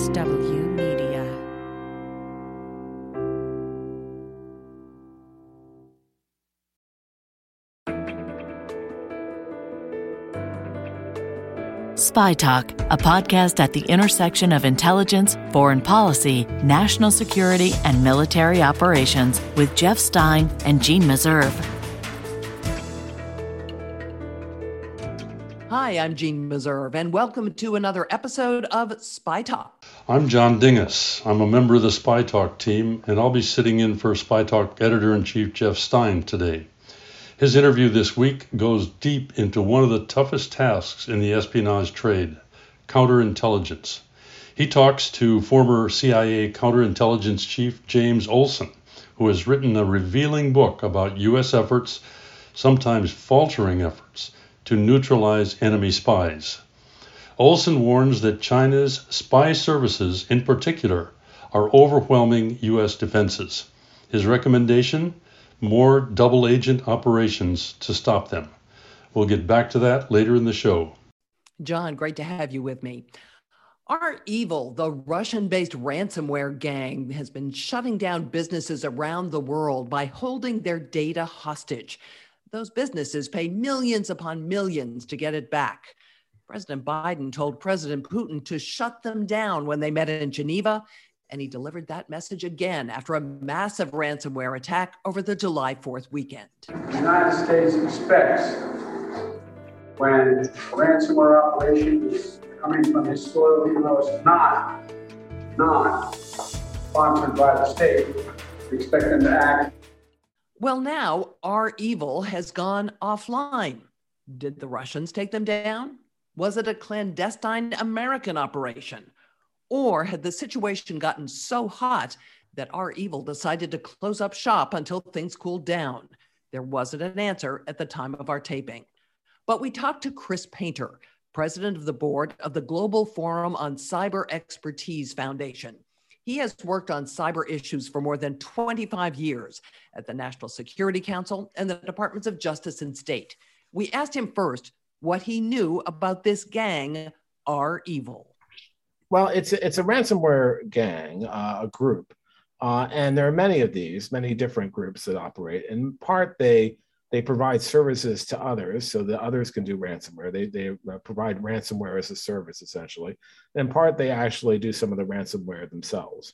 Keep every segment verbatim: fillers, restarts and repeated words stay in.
H W Media. Spy Talk, a podcast at the intersection of intelligence, foreign policy, national security, and military operations with Jeff Stein and Jeanne Meserve. Hi, I'm Jeanne Meserve, and welcome to another episode of Spy Talk. I'm John Dinges. I'm a member of the Spy Talk team, and I'll be sitting in for Spy Talk Editor-in-Chief Jeff Stein today. His interview this week goes deep into one of the toughest tasks in the espionage trade, counterintelligence. He talks to former C I A counterintelligence chief James Olson, who has written a revealing book about U S efforts, sometimes faltering efforts, to neutralize enemy spies. Olson warns that China's spy services, in particular, are overwhelming U S defenses. His recommendation? More double agent operations to stop them. We'll get back to that later in the show. John, great to have you with me. REvil, the Russian-based ransomware gang, has been shutting down businesses around the world by holding their data hostage. Those businesses pay millions upon millions to get it back. President Biden told President Putin to shut them down when they met in Geneva, and he delivered that message again after a massive ransomware attack over the July fourth weekend. The United States expects when a ransomware operation is coming from his soil, even though it's not, not sponsored by the state, we expect them to act. Well, now REvil has gone offline. Did the Russians take them down? Was it a clandestine American operation? Or had the situation gotten so hot that REvil decided to close up shop until things cooled down? There wasn't an answer at the time of our taping. But we talked to Chris Painter, president of the board of the Global Forum on Cyber Expertise Foundation. He has worked on cyber issues for more than twenty-five years at the National Security Council and the Departments of Justice and State. We asked him first what he knew about this gang, REvil. Well, it's a, it's a ransomware gang, uh, a group, uh, and there are many of these, many different groups that operate. In part, they they provide services to others so that others can do ransomware. They they provide ransomware as a service, essentially. In part, they actually do some of the ransomware themselves.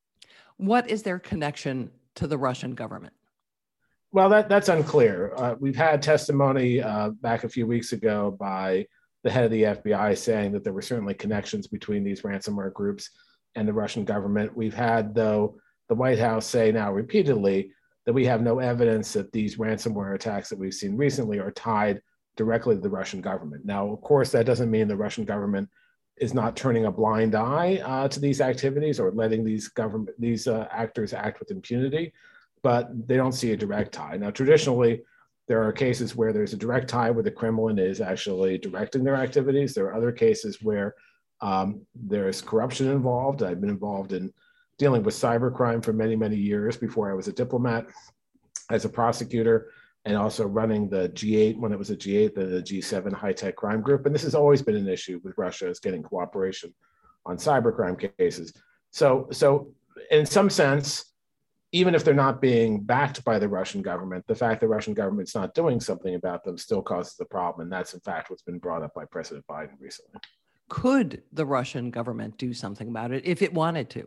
What is their connection to the Russian government? Well, that that's unclear. Uh, we've had testimony uh, back a few weeks ago by the head of the F B I saying that there were certainly connections between these ransomware groups and the Russian government. We've had, though, the White House say now repeatedly that we have no evidence that these ransomware attacks that we've seen recently are tied directly to the Russian government. Now, of course, that doesn't mean the Russian government is not turning a blind eye uh, to these activities or letting these government these uh, actors act with impunity, but they don't see a direct tie. Now, traditionally, there are cases where there's a direct tie where the Kremlin is actually directing their activities. There are other cases where um, there's corruption involved. I've been involved in dealing with cybercrime for many, many years before I was a diplomat, as a prosecutor, and also running the G eight when it was a G eight, the, the G seven high-tech crime group. And this has always been an issue with Russia, is getting cooperation on cybercrime cases. So, so in some sense, even if they're not being backed by the Russian government, the fact the Russian government's not doing something about them still causes the problem. And that's, in fact, what's been brought up by President Biden recently. Could the Russian government do something about it if it wanted to?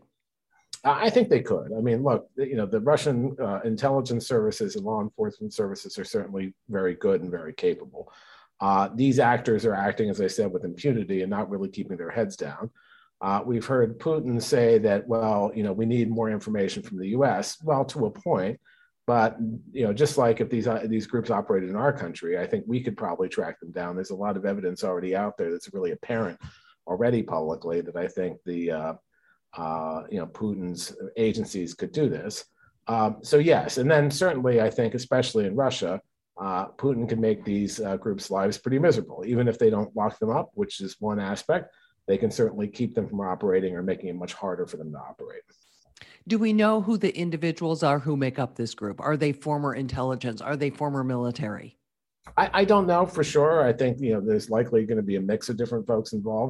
I think they could. I mean, look, you know, the Russian uh, intelligence services and law enforcement services are certainly very good and very capable. Uh, these actors are acting, as I said, with impunity and not really keeping their heads down. Uh, we've heard Putin say that, well, you know, we need more information from the U S. Well, to a point, but, you know, just like if these uh, these groups operated in our country, I think we could probably track them down. There's a lot of evidence already out there that's really apparent already publicly that I think the, uh, uh, you know, Putin's agencies could do this. Um, so, yes. And then certainly, I think, especially in Russia, uh, Putin can make these uh, groups' lives pretty miserable, even if they don't lock them up, which is one aspect. They can certainly keep them from operating or making it much harder for them to operate. Do we know who the individuals are who make up this group? Are they former intelligence? Are they former military? I, I don't know for sure. I think, you know, there's likely going to be a mix of different folks involved.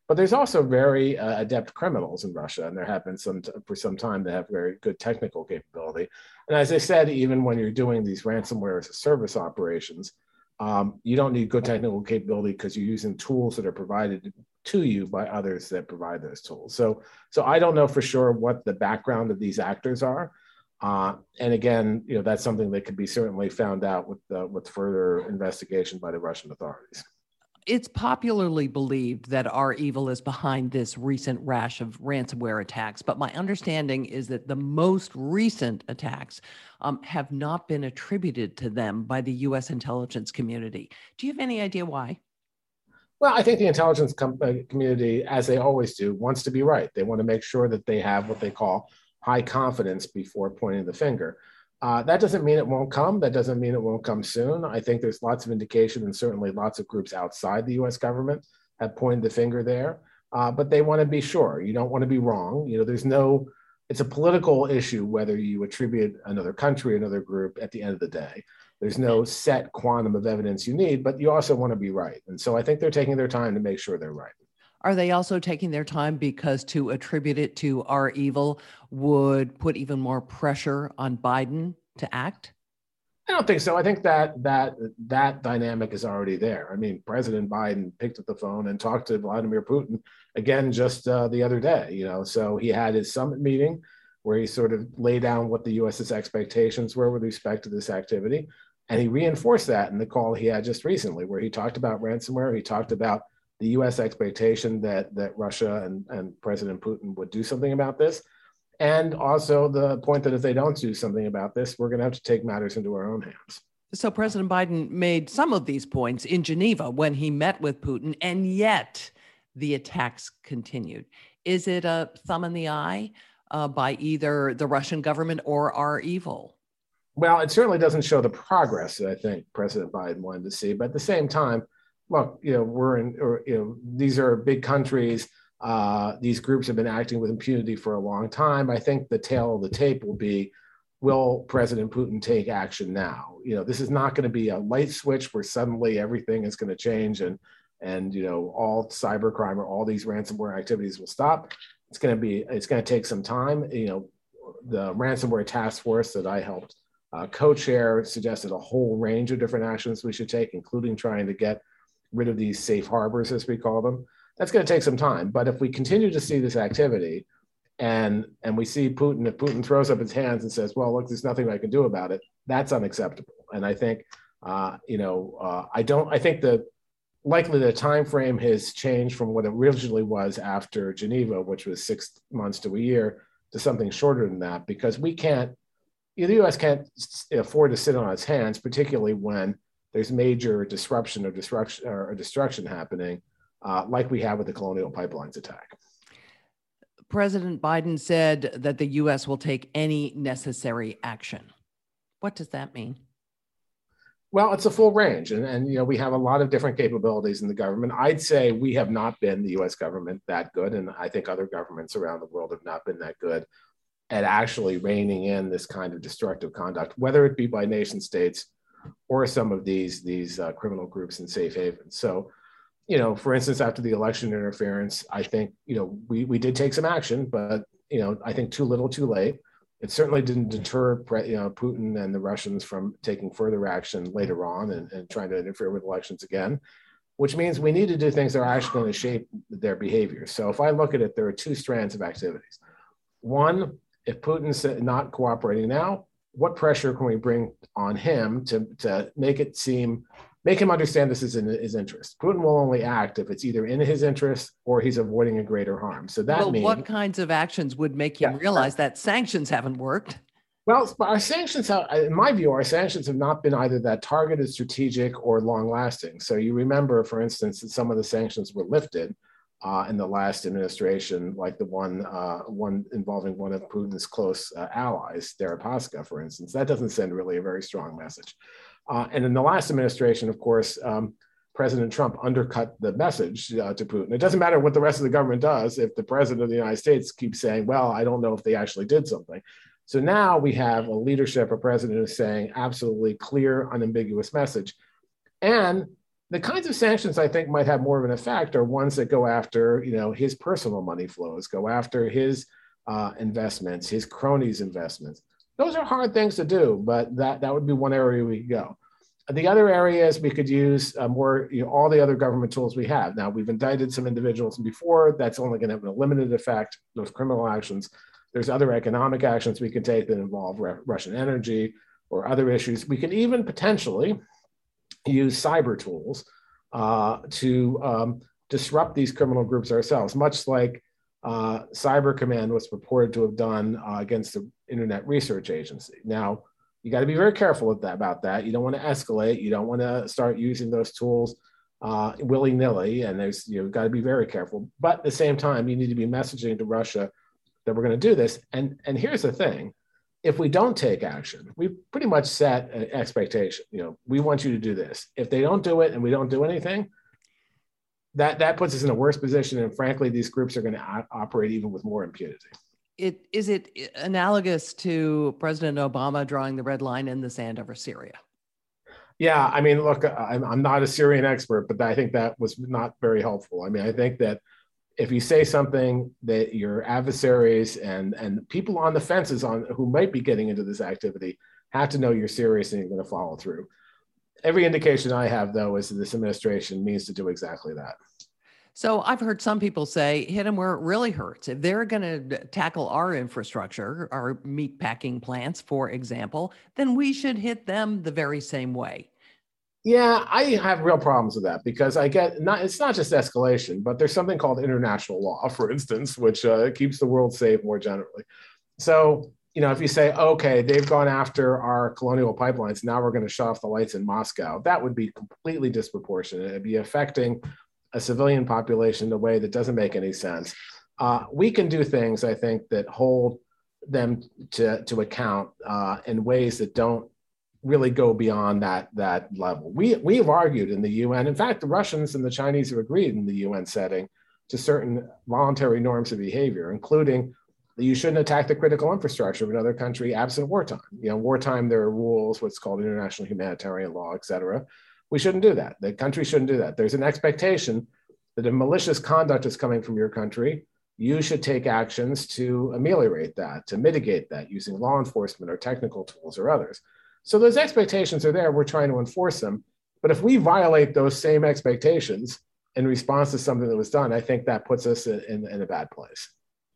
But there's also very uh, adept criminals in Russia, and there have been some t- for some time that have very good technical capability. And as I said, even when you're doing these ransomware as a service operations, um, you don't need good technical capability because you're using tools that are provided to you by others that provide those tools. So, so I don't know for sure what the background of these actors are. Uh, and again, you know, that's something that could be certainly found out with uh, with further investigation by the Russian authorities. It's popularly believed that REvil is behind this recent rash of ransomware attacks, but my understanding is that the most recent attacks um, have not been attributed to them by the U S intelligence community. Do you have any idea why? Well, I think the intelligence com- community, as they always do, wants to be right. They want to make sure that they have what they call high confidence before pointing the finger. Uh, that doesn't mean it won't come. That doesn't mean it won't come soon. I think there's lots of indication, and certainly lots of groups outside the U S government have pointed the finger there. Uh, but they want to be sure. You don't want to be wrong. You know, there's no, it's a political issue whether you attribute another country, another group at the end of the day. There's no set quantum of evidence you need, but you also want to be right. And so I think they're taking their time to make sure they're right. Are they also taking their time because to attribute it to REvil would put even more pressure on Biden to act? I don't think so. I think that that that dynamic is already there. I mean, President Biden picked up the phone and talked to Vladimir Putin again just uh, the other day. You know, so he had his summit meeting where he sort of laid down what the U S's expectations were with respect to this activity, and he reinforced that in the call he had just recently, where he talked about ransomware. He talked about the U S expectation that that Russia and, and President Putin would do something about this. And also the point that if they don't do something about this, we're going to have to take matters into our own hands. So President Biden made some of these points in Geneva when he met with Putin, and yet the attacks continued. Is it a thumb in the eye uh, by either the Russian government or REvil? Well, it certainly doesn't show the progress that I think President Biden wanted to see. But at the same time, look, you know, we're in, or, you know, these are big countries. Uh, these groups have been acting with impunity for a long time. I think the tail of the tape will be, will President Putin take action now? You know, this is not going to be a light switch where suddenly everything is going to change and, and, you know, all cybercrime or all these ransomware activities will stop. It's going to be, it's going to take some time. You know, the ransomware task force that I helped uh, co-chair suggested a whole range of different actions we should take, including trying to get rid of these safe harbors, as we call them. That's going to take some time. But if we continue to see this activity and and we see Putin, if Putin throws up his hands and says, well, look, there's nothing I can do about it, that's unacceptable. And I think, uh, you know, uh, I don't, I think that likely the time frame has changed from what it originally was after Geneva, which was six months to a year, to something shorter than that, because we can't, the U S can't afford to sit on its hands, particularly when there's major disruption or destruction or destruction happening, uh, like we have with the Colonial Pipelines attack. President Biden said that the U S will take any necessary action. What does that mean? Well, it's a full range. And, and, you know, we have a lot of different capabilities in the government. I'd say we have not been, the U S government, that good. And I think other governments around the world have not been that good at actually reining in this kind of destructive conduct, whether it be by nation states or some of these, these uh, criminal groups in safe havens. So, you know, for instance, after the election interference, I think, you know, we, we did take some action, but, you know, I think too little, too late. It certainly didn't deter, you know, Putin and the Russians from taking further action later on and, and trying to interfere with elections again, which means we need to do things that are actually going to shape their behavior. So if I look at it, there are two strands of activities. One, if Putin's not cooperating now, what pressure can we bring on him to, to make it seem, make him understand this is in his interest? Putin will only act if it's either in his interest or he's avoiding a greater harm. So that well, means— what kinds of actions would make him yeah, realize right. that sanctions haven't worked? Well, our sanctions, have, in my view, our sanctions have not been either that targeted, strategic, or long-lasting. So you remember, for instance, that some of the sanctions were lifted uh, in the last administration, like the one uh, one involving one of Putin's close uh, allies, Deripaska, for instance. That doesn't send really a very strong message. Uh, and in the last administration, of course, um, President Trump undercut the message uh, to Putin. It doesn't matter what the rest of the government does if the president of the United States keeps saying, well, I don't know if they actually did something. So now we have a leadership, a president who's saying absolutely clear, unambiguous message. And the kinds of sanctions I think might have more of an effect are ones that go after, you know, his personal money flows, go after his uh, investments, his cronies' investments. Those are hard things to do, but that, that would be one area we could go. The other areas we could use uh, more, you know, all the other government tools we have. Now, we've indicted some individuals before. That's only going to have a limited effect, those criminal actions. There's other economic actions we can take that involve Russian energy or other issues. We could even potentially use cyber tools uh, to um, disrupt these criminal groups ourselves, much like uh, Cyber Command was purported to have done uh, against the Internet Research Agency. Now, you got to be very careful with that, about that. You don't want to escalate. You don't want to start using those tools uh, willy-nilly, and there's, you've got to be very careful. But at the same time, you need to be messaging to Russia that we're going to do this. And, and here's the thing. If we don't take action, we pretty much set an expectation. You know, we want you to do this. If they don't do it and we don't do anything, that, that puts us in a worse position. And frankly, these groups are going to operate even with more impunity. It, is it analogous to President Obama drawing the red line in the sand over Syria? Yeah, I mean, look, I'm, I'm not a Syrian expert, but I think that was not very helpful. I mean, I think that if you say something that your adversaries and, and people on the fences on who might be getting into this activity have to know you're serious and you're going to follow through. Every indication I have, though, is that this administration means to do exactly that. So I've heard some people say, hit them where it really hurts. If they're going to tackle our infrastructure, our meat packing plants, for example, then we should hit them the very same way. Yeah, I have real problems with that because I get not, it's not just escalation, but there's something called international law, for instance, which uh, keeps the world safe more generally. So, you know, if you say, okay, they've gone after our colonial pipelines, now we're going to shut off the lights in Moscow, that would be completely disproportionate. It'd be affecting a civilian population in a way that doesn't make any sense. Uh, we can do things, I think, that hold them to, to account uh, in ways that don't really go beyond that, that level. We, we have argued in the U N, in fact, the Russians and the Chinese have agreed in the U N setting to certain voluntary norms of behavior, including that you shouldn't attack the critical infrastructure of another country absent wartime. You know, wartime, there are rules, what's called international humanitarian law, et cetera. We shouldn't do that. The country shouldn't do that. There's an expectation that if malicious conduct is coming from your country, you should take actions to ameliorate that, to mitigate that using law enforcement or technical tools or others. So those expectations are there. We're trying to enforce them. But if we violate those same expectations in response to something that was done, I think that puts us in, in a bad place.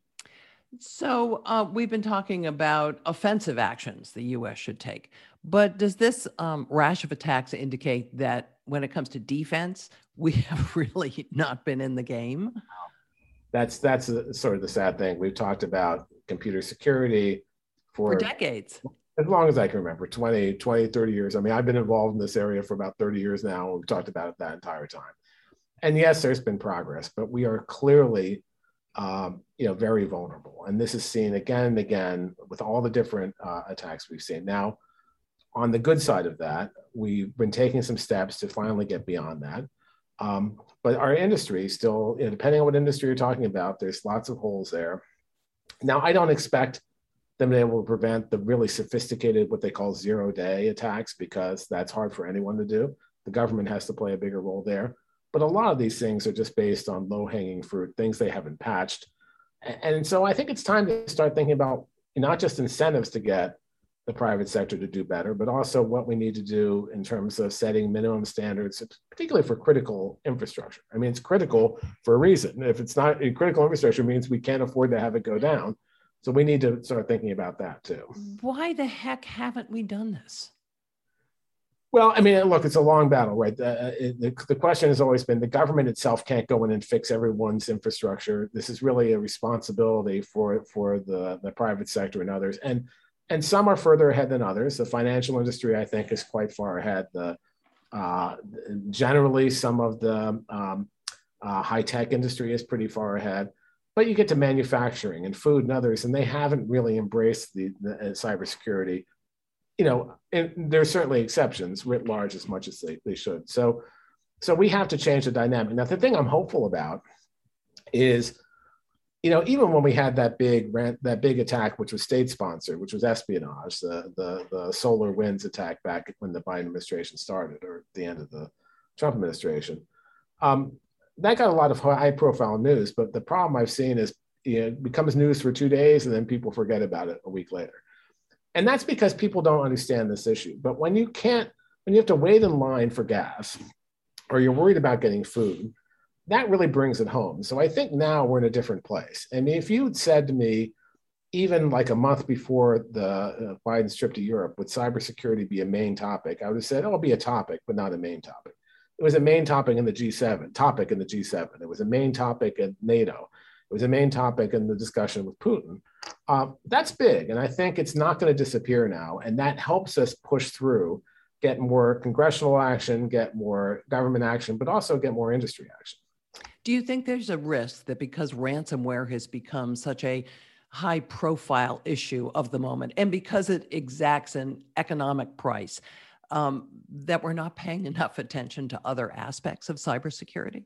So uh, we've been talking about offensive actions the U S should take. But does this um, rash of attacks indicate that when it comes to defense, we have really not been in the game? That's, that's a, sort of the sad thing. We've talked about computer security for, for decades. As long as I can remember, twenty, twenty, thirty years. I mean, I've been involved in this area for about thirty years now. We've talked about it that entire time. And yes, there's been progress, but we are clearly, um, you know, very vulnerable. And this is seen again and again with all the different uh, attacks we've seen. Now, on the good side of that, we've been taking some steps to finally get beyond that. Um, but our industry still, you know, depending on what industry you're talking about, there's lots of holes there. Now, I don't expect them to be able to prevent the really sophisticated, what they call zero day attacks, because that's hard for anyone to do. The government has to play a bigger role there. But a lot of these things are just based on low hanging fruit, things they haven't patched. And so I think it's time to start thinking about not just incentives to get the private sector to do better, but also what we need to do in terms of setting minimum standards, particularly for critical infrastructure. I mean, it's critical for a reason. If it's not critical infrastructure, it means we can't afford to have it go down. So we need to start thinking about that too. Why the heck haven't we done this? Well, I mean, look, it's a long battle, right? The, the, the question has always been the government itself can't go in and fix everyone's infrastructure. This is really a responsibility for, for the, the private sector and others. And, and some are further ahead than others. The financial industry, I think, is quite far ahead. The, uh, generally, some of the um, uh, high-tech industry is pretty far ahead. But you get to manufacturing and food and others, and they haven't really embraced the, the uh, cybersecurity. You know, and there's certainly exceptions writ large as much as they, they should. So, so we have to change the dynamic. Now, the thing I'm hopeful about is, you know, even when we had that big rant, that big attack, which was state sponsored, which was espionage, the, the, the Solar Winds attack back when the Biden administration started, or at the end of the Trump administration. Um, that got a lot of high-profile news, but the problem I've seen is, you know, it becomes news for two days and then people forget about it a week later. And that's because people don't understand this issue. But when you can't, when you have to wait in line for gas, or you're worried about getting food, that really brings it home. So I think now we're in a different place. I mean, if you had said to me, even like a month before the uh, Biden's trip to Europe, would cybersecurity be a main topic? I would have said, oh, it'll be a topic, but not a main topic. It was a main topic in the G seven, topic in the G seven. It was a main topic at NATO. It was a main topic in the discussion with Putin. Um, that's big, and I think it's not going to disappear now, and that helps us push through, get more congressional action, get more government action, but also get more industry action. Do you think there's a risk that because ransomware has become such a high-profile issue of the moment, and because it exacts an economic price, um, that we're not paying enough attention to other aspects of cybersecurity?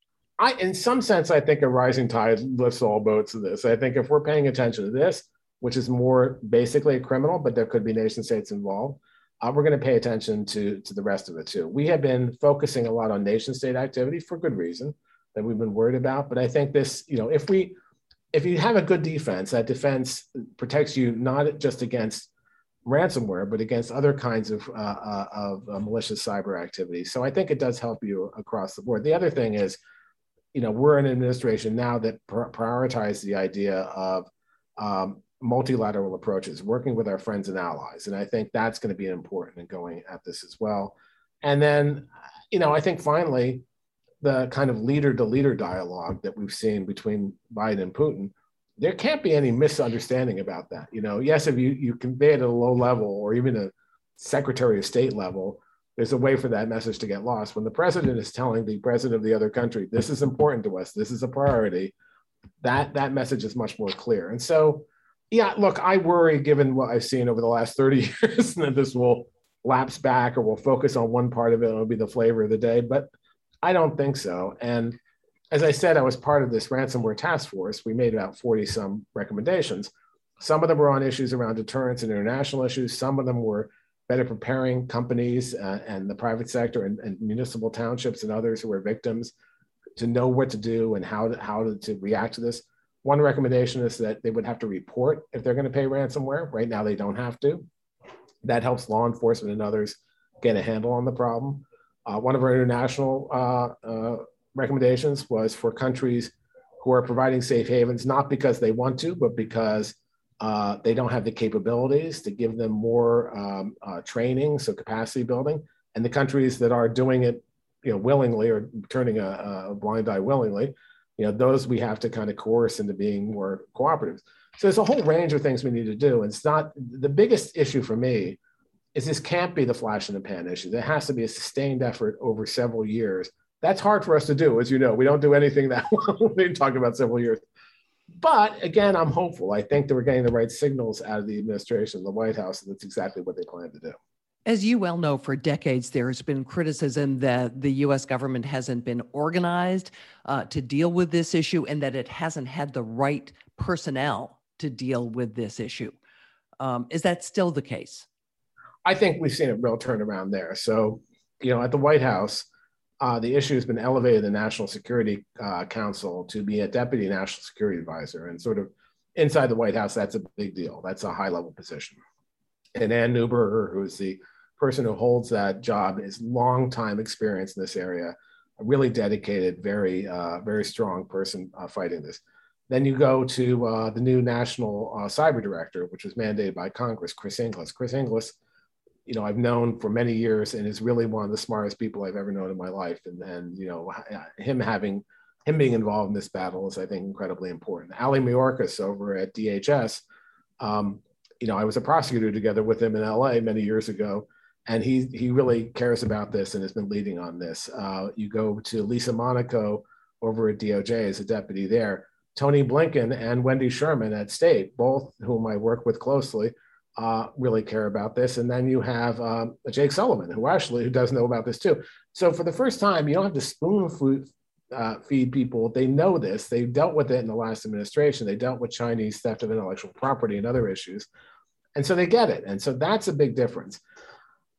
I, in some sense, I think a rising tide lifts all boats of this. I think if we're paying attention to this, which is more basically a criminal, but there could be nation states involved, uh, we're going to pay attention to, to the rest of it too. We have been focusing a lot on nation state activity for good reason that we've been worried about. But I think this, you know, if we, if you have a good defense, that defense protects you not just against ransomware, but against other kinds of, uh, uh, of uh, malicious cyber activity. So I think it does help you across the board. The other thing is, you know, we're in an administration now that pr- prioritizes the idea of um, multilateral approaches, working with our friends and allies. And I think that's going to be important in going at this as well. And then, you know, I think finally, the kind of leader to leader dialogue that we've seen between Biden and Putin, there can't be any misunderstanding about that. You know, yes, if you, you convey it at a low level or even a Secretary of State level, there's a way for that message to get lost. When the president is telling the president of the other country, this is important to us, this is a priority, that, that message is much more clear. And so, yeah, look, I worry, given what I've seen over the last thirty years, that this will lapse back or we'll focus on one part of it and it'll be the flavor of the day, but I don't think so. And as I said, I was part of this ransomware task force. We made about forty some recommendations. Some of them were on issues around deterrence and international issues. Some of them were better preparing companies uh, and the private sector and, and municipal townships and others who were victims to know what to do and how to, how to, to react to this. One recommendation is that they would have to report if they're going to pay ransomware. Right now, they don't have to. That helps law enforcement and others get a handle on the problem. Uh, one of our international uh, uh, recommendations was for countries who are providing safe havens, not because they want to, but because uh, they don't have the capabilities, to give them more um, uh, training, so capacity building. And the countries that are doing it, you know, willingly or turning a, a blind eye willingly, you know, those we have to kind of coerce into being more cooperative. So there's a whole range of things we need to do. And it's not, the biggest issue for me is this can't be the flash in the pan issue. There has to be a sustained effort over several years. That's hard for us to do, as you know. We don't do anything that well. We talk about several years. But again, I'm hopeful. I think that we're getting the right signals out of the administration, the White House, and that's exactly what they plan to do. As you well know, for decades, there has been criticism that the U S government hasn't been organized uh, to deal with this issue and that it hasn't had the right personnel to deal with this issue. Um, is that still the case? I think we've seen a real turnaround there. So, you know, at the White House, uh, the issue has been elevated to the National Security uh, Council to be a deputy national security advisor. And sort of inside the White House, that's a big deal. That's a high level position. And Ann Neuberger, who's the person who holds that job, is long time experience in this area, a really dedicated, very, uh, very strong person uh, fighting this. Then you go to uh, the new national uh, cyber director, which was mandated by Congress, Chris Inglis. Chris Inglis, you know, I've known for many years and is really one of the smartest people I've ever known in my life. And, and you know, him having, him being involved in this battle is, I think, incredibly important. Ali Mayorkas over at D H S, um, you know, I was a prosecutor together with him in L A many years ago, and he he really cares about this and has been leading on this. Uh, you go to Lisa Monaco over at D O J as a deputy there. Tony Blinken and Wendy Sherman at State, both whom I work with closely, uh, really care about this. And then you have um, Jake Sullivan, who actually who does know about this too. So for the first time, you don't have to spoon food, uh, feed people. They know this. They dealt with it in the last administration. They dealt with Chinese theft of intellectual property and other issues. And so they get it. And so that's a big difference.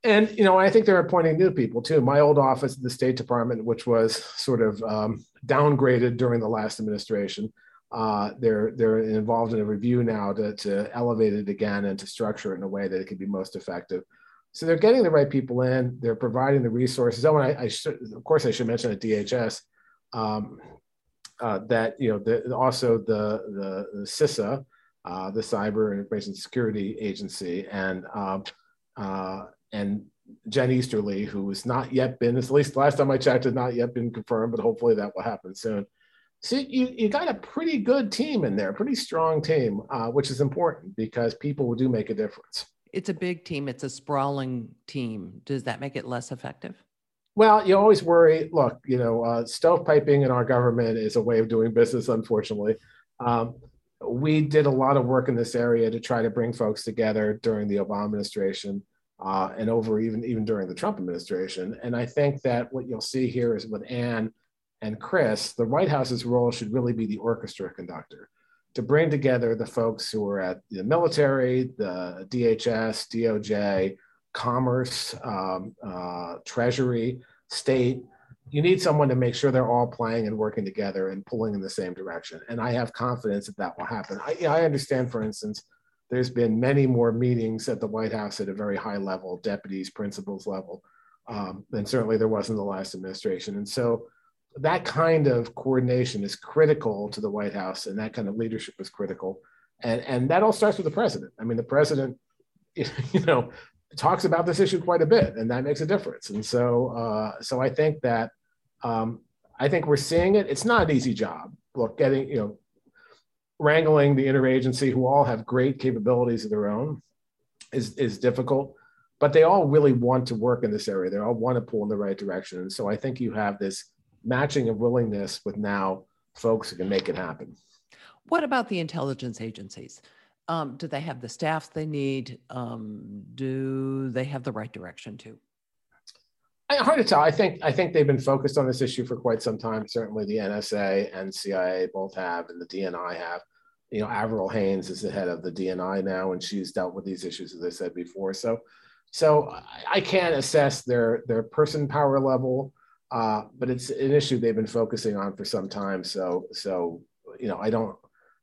And, you know, I think they're appointing new people too. My old office at the State Department, which was sort of um, downgraded during the last administration, uh, they're they're involved in a review now to, to elevate it again and to structure it in a way that it can be most effective. So they're getting the right people in. They're providing the resources. Oh, and I, I should, of course, I should mention at D H S um, uh, that, you know, the, also the, the, the CISA, uh, the Cyber and Information Security Agency, and um, uh, and Jen Easterly, who has not yet been, at least last time I checked, has not yet been confirmed, but hopefully that will happen soon. So you, you got a pretty good team in there, pretty strong team, uh, which is important because people do make a difference. It's a big team. It's a sprawling team. Does that make it less effective? Well, you always worry, look, you know, uh, stovepiping in our government is a way of doing business, unfortunately. Um, we did a lot of work in this area to try to bring folks together during the Obama administration. Uh, and over even, even during the Trump administration. And I think that what you'll see here is with Anne and Chris, the White House's role should really be the orchestra conductor, to bring together the folks who are at the military, the D H S, D O J, Commerce, um, uh, Treasury, State. You need someone to make sure they're all playing and working together and pulling in the same direction. And I have confidence that that will happen. I, you know, I understand, for instance, there's been many more meetings at the White House at a very high level, deputies, principals level, um, than certainly there was in the last administration. And so that kind of coordination is critical to the White House, and that kind of leadership is critical. And, and that all starts with the president. I mean, the president, you know, talks about this issue quite a bit, and that makes a difference. And so, uh, so I think that, um, I think we're seeing it. It's not an easy job. Look, getting, you know, wrangling the interagency, who all have great capabilities of their own, is, is difficult, but they all really want to work in this area. They all want to pull in the right direction. And so I think you have this matching of willingness with now folks who can make it happen. What about the intelligence agencies? Um, do they have the staffs they need? Um, do they have the right direction too? I, hard to tell. I think I think they've been focused on this issue for quite some time. Certainly the N S A and C I A both have, and the D N I have. You know, Avril Haines is the head of the D N I now, and she's dealt with these issues, as I said before. So, so I can't assess their their person power level, uh, but it's an issue they've been focusing on for some time. So, so you know, I don't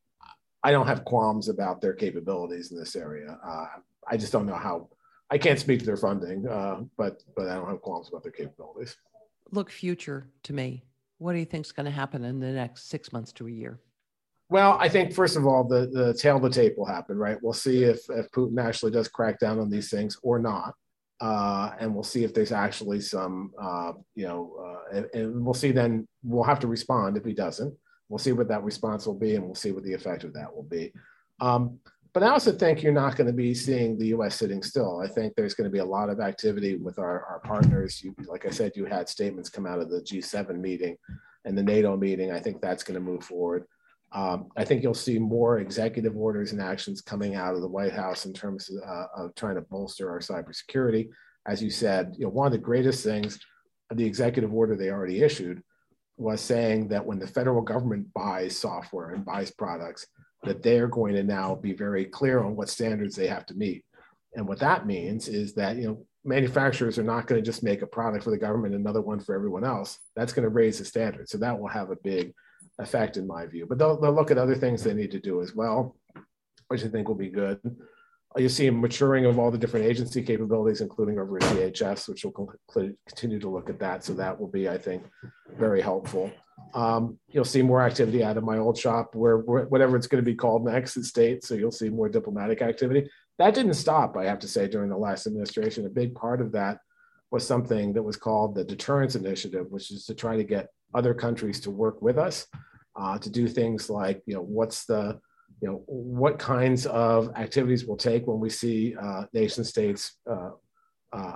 I don't have qualms about their capabilities in this area. Uh, I just don't know how. I can't speak to their funding, uh, but but I don't have qualms about their capabilities. Look future to me. What do you think is going to happen in the next six months to a year? Well, I think, first of all, the, the tail of the tape will happen, right? We'll see if, if Putin actually does crack down on these things or not. Uh, and we'll see if there's actually some, uh, you know, uh, and, and we'll see then, we'll have to respond if he doesn't. We'll see what that response will be, and we'll see what the effect of that will be. Um, But I also think you're not going to be seeing the U S sitting still. I think there's going to be a lot of activity with our, our partners. You, like I said, you had statements come out of the G seven meeting and the NATO meeting. I think that's going to move forward. Um, I think you'll see more executive orders and actions coming out of the White House in terms of, uh, of trying to bolster our cybersecurity. As you said, you know, one of the greatest things of the executive order they already issued was saying that when the federal government buys software and buys products, that they're going to now be very clear on what standards they have to meet. And what that means is that, you know, manufacturers are not going to just make a product for the government, another one for everyone else. That's going to raise the standard. So that will have a big effect in my view. But they'll, they'll look at other things they need to do as well, which I think will be good. You see a maturing of all the different agency capabilities, including over at D H S, which will continue to look at that. So that will be, I think, very helpful. Um, you'll see more activity out of my old shop, where, where whatever it's going to be called next is state. So you'll see more diplomatic activity. That didn't stop, I have to say, during the last administration. A big part of that was something that was called the Deterrence Initiative, which is to try to get other countries to work with us, uh, to do things like, you know, what's the, you know, what kinds of activities we'll take when we see uh, nation states uh, uh,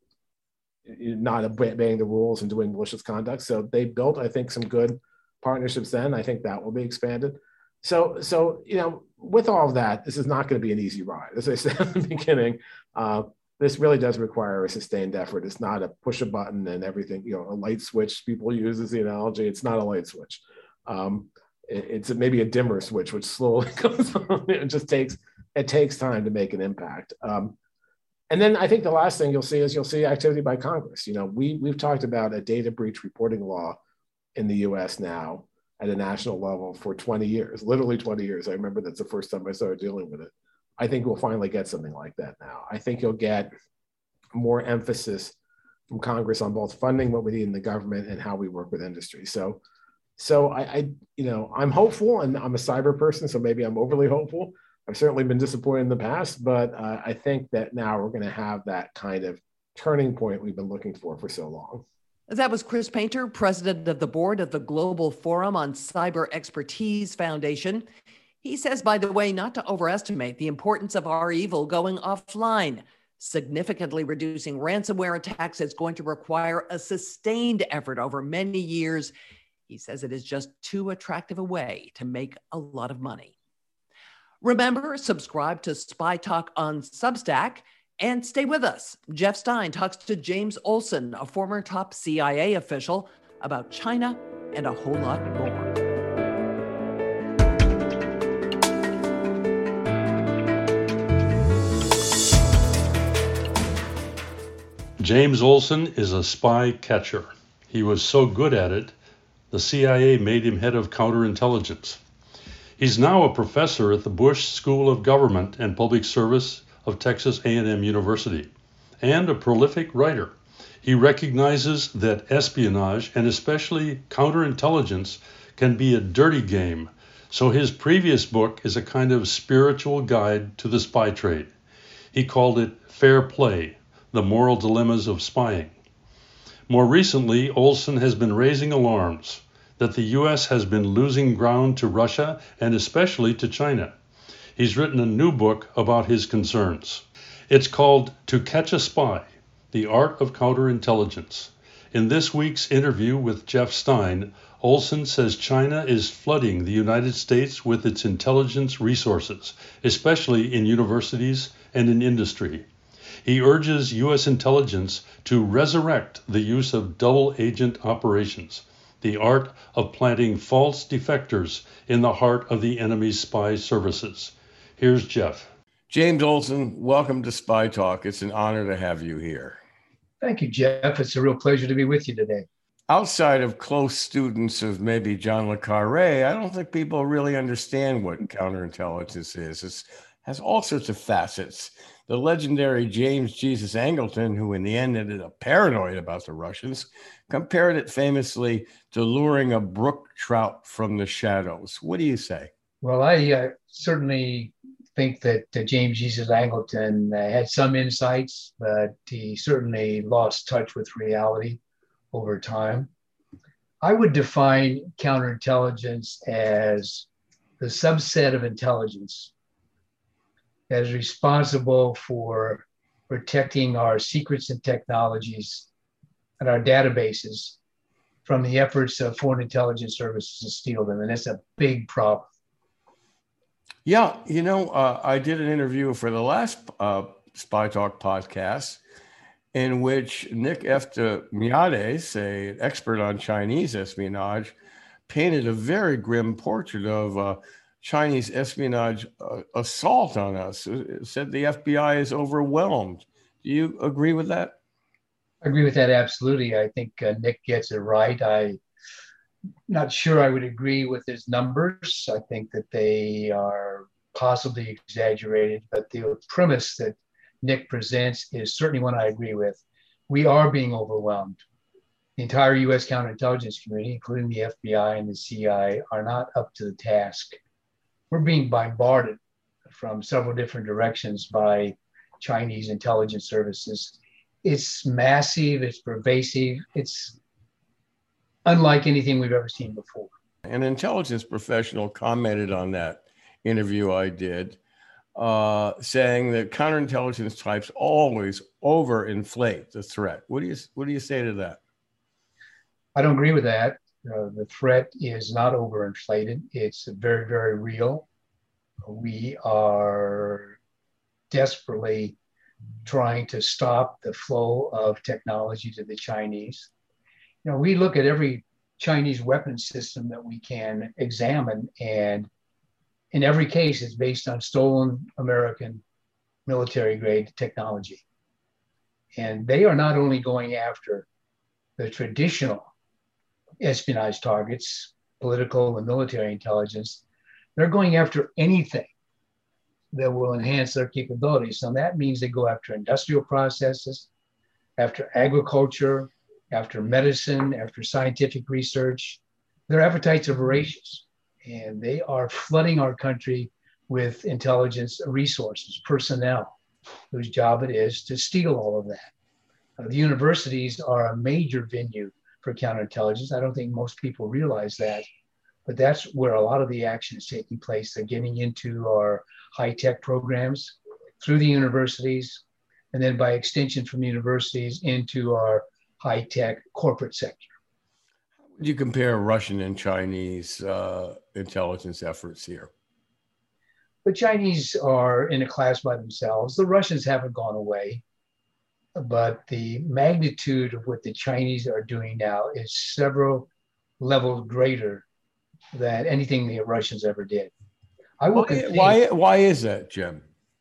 not obeying the rules and doing malicious conduct. So they built, I think, some good partnerships then. I think that will be expanded. So, so you know, with all of that, this is not going to be an easy ride. As I said at the beginning, uh, this really does require a sustained effort. It's not a push a button and everything, you know, a light switch people use as the analogy. It's not a light switch. Um, it, it's a, maybe a dimmer switch, which slowly goes on. It just takes, it takes time to make an impact. Um, And then I think the last thing you'll see is you'll see activity by Congress. You know, we, we've talked about a data breach reporting law in the U S now at a national level for twenty years, literally twenty years. I remember that's the first time I started dealing with it. I think we'll finally get something like that now. I think you'll get more emphasis from Congress on both funding what we need in the government and how we work with industry. So, so I, I you know, I'm hopeful, and I'm a cyber person, so maybe I'm overly hopeful. I've certainly been disappointed in the past, but uh, I think that now we're going to have that kind of turning point we've been looking for for so long. That was Chris Painter, president of the board of the Global Forum on Cyber Expertise Foundation. He says, by the way, not to overestimate the importance of REvil going offline. Significantly reducing ransomware attacks is going to require a sustained effort over many years. He says it is just too attractive a way to make a lot of money. Remember, subscribe to Spy Talk on Substack and stay with us. Jeff Stein talks to James Olson, a former top C I A official, about China and a whole lot more. James Olson is a spy catcher. He was so good at it, the C I A made him head of counterintelligence. He's now a professor at the Bush School of Government and Public Service of Texas A and M University, and a prolific writer. He recognizes that espionage, and especially counterintelligence, can be a dirty game, so his previous book is a kind of spiritual guide to the spy trade. He called it Fair Play: The Moral Dilemmas of Spying. More recently, Olson has been raising alarms that the U S has been losing ground to Russia and especially to China. He's written a new book about his concerns. It's called To Catch a Spy: The Art of Counterintelligence. In this week's interview with Jeff Stein, Olson says China is flooding the United States with its intelligence resources, especially in universities and in industry. He urges U S intelligence to resurrect the use of double agent operations, the art of planting false defectors in the heart of the enemy's spy services. Here's Jeff. James Olson, welcome to Spy Talk. It's an honor to have you here. Thank you, Jeff. It's a real pleasure to be with you today. Outside of close students of maybe John le Carré, I don't think people really understand what counterintelligence is. It has all sorts of facets. The legendary James Jesus Angleton, who in the end ended up paranoid about the Russians, compared it famously to luring a brook trout from the shadows. What do you say? Well, I uh, certainly think that uh, James Jesus Angleton uh, had some insights, but he certainly lost touch with reality over time. I would define counterintelligence as the subset of intelligence that is responsible for protecting our secrets and technologies and our databases from the efforts of foreign intelligence services to steal them. And that's a big problem. Yeah, you know, uh, I did an interview for the last uh, Spy Talk podcast in which Nick Eftimiades, an expert on Chinese espionage, painted a very grim portrait of uh, Chinese espionage uh, assault on us. It said the F B I is overwhelmed. Do you agree with that? I agree with that, absolutely. I think uh, Nick gets it right. I'm not sure I would agree with his numbers. I think that they are possibly exaggerated, but the premise that Nick presents is certainly one I agree with. We are being overwhelmed. The entire U S counterintelligence community, including the F B I and the C I A, are not up to the task. We're being bombarded from several different directions by Chinese intelligence services. It's massive, it's pervasive, it's unlike anything we've ever seen before. An intelligence professional commented on that interview I did, uh, saying that counterintelligence types always overinflate the threat. What do you what do you say to that? I don't agree with that. Uh, the threat is not overinflated. It's very, very real. We are desperately trying to stop the flow of technology to the Chinese. You know, we look at every Chinese weapon system that we can examine, and in every case, it's based on stolen American military grade technology. And they are not only going after the traditional espionage targets, political and military intelligence, they're going after anything that will enhance their capabilities. So that means they go after industrial processes, after agriculture, after medicine, after scientific research. Their appetites are voracious, and they are flooding our country with intelligence resources, personnel, whose job it is to steal all of that. Uh, the universities are a major venue for counterintelligence. I don't think most people realize that, but that's where a lot of the action is taking place. They're getting into our high-tech programs through the universities, and then by extension from universities into our high-tech corporate sector. Would you compare Russian and Chinese uh, intelligence efforts here? The Chinese are in a class by themselves. The Russians haven't gone away, but the magnitude of what the Chinese are doing now is several levels greater than anything the Russians ever did. I will why, why, why is that, Jim?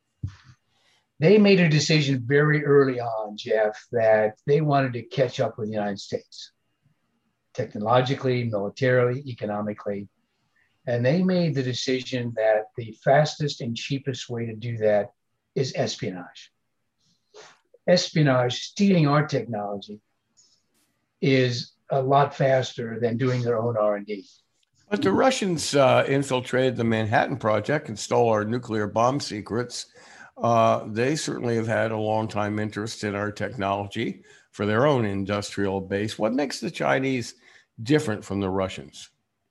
They made a decision very early on, Jeff, that they wanted to catch up with the United States, technologically, militarily, economically. And they made the decision that the fastest and cheapest way to do that is espionage. Espionage, stealing our technology, is a lot faster than doing their own R and D. But the Russians uh, infiltrated the Manhattan Project and stole our nuclear bomb secrets. Uh, they certainly have had a long time interest in our technology for their own industrial base. What makes the Chinese different from the Russians?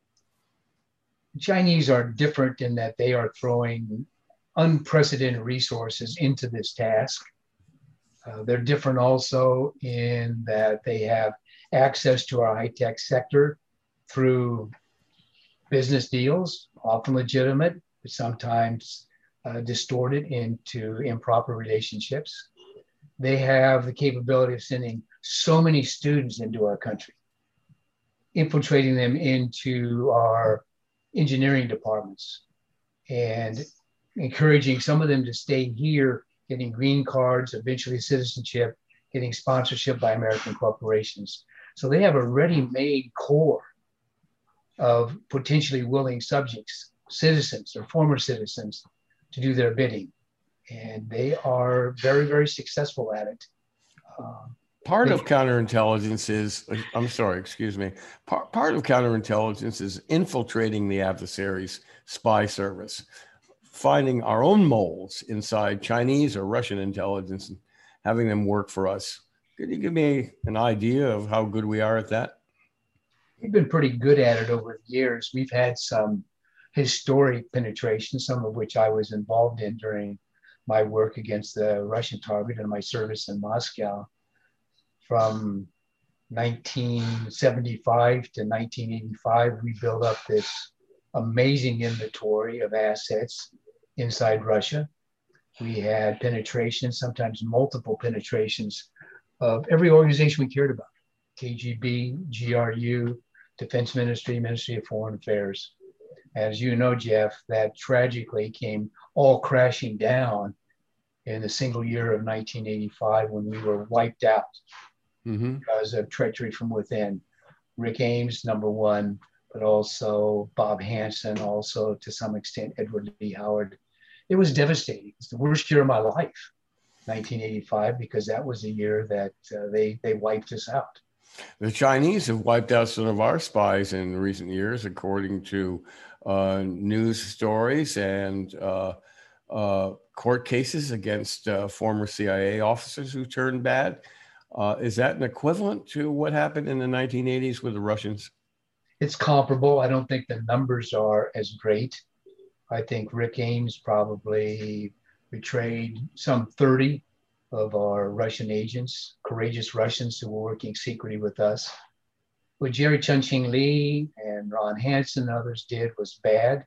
The Chinese are different in that they are throwing unprecedented resources into this task. Uh, they're different also in that they have access to our high-tech sector through business deals, often legitimate, but sometimes uh, distorted into improper relationships. They have the capability of sending so many students into our country, infiltrating them into our engineering departments and encouraging some of them to stay here, getting green cards, eventually citizenship, getting sponsorship by American corporations. So they have a ready-made core of potentially willing subjects, citizens or former citizens, to do their bidding. And they are very, very successful at it. Um, Part of counterintelligence is, I'm sorry, excuse me. Part, part of counterintelligence is infiltrating the adversary's spy service, finding our own moles inside Chinese or Russian intelligence and having them work for us. Could you give me an idea of how good we are at that? We've been pretty good at it over the years. We've had some historic penetration, some of which I was involved in during my work against the Russian target and my service in Moscow. From nineteen seventy-five to nineteen eighty-five, we built up this amazing inventory of assets inside Russia. We had penetration, sometimes multiple penetrations of every organization we cared about: K G B, G R U, Defense Ministry, Ministry of Foreign Affairs. As you know, Jeff, that tragically came all crashing down in the single year of nineteen eighty-five when we were wiped out. Mm-hmm. Because of treachery from within. Rick Ames, number one, but also Bob Hansen, also to some extent Edward Lee Howard. It was devastating. It's the worst year of my life, nineteen eighty-five, because that was the year that uh, they, they wiped us out. The Chinese have wiped out some of our spies in recent years, according to uh, news stories and uh, uh, court cases against uh, former C I A officers who turned bad. Uh, is that an equivalent to what happened in the nineteen eighties with the Russians? It's comparable. I don't think the numbers are as great. I think Rick Ames probably betrayed some thirty of our Russian agents, courageous Russians who were working secretly with us. What Jerry Chun-Ching Lee and Ron Hansen and others did was bad.